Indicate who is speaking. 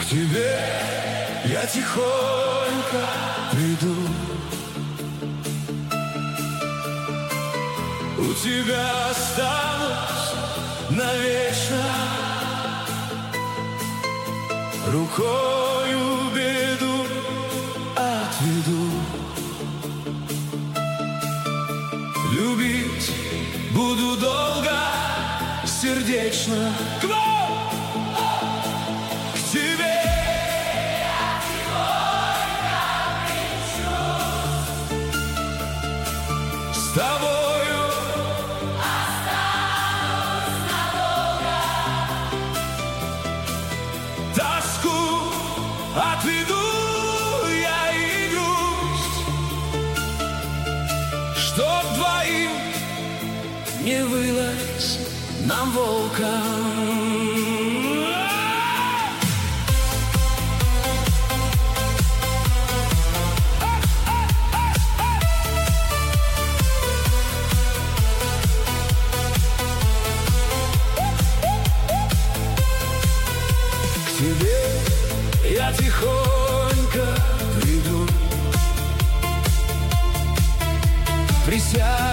Speaker 1: тебе я тихонько приду. У тебя останусь навечно, рукою беду отведу. Любить буду долго, сердечно. К тебе я тихонько причу. С тобою останусь надолго. Тоску отведу я и грусть, чтоб двоим не вылазь нам волкам. К тебе я тихонько приду, присяду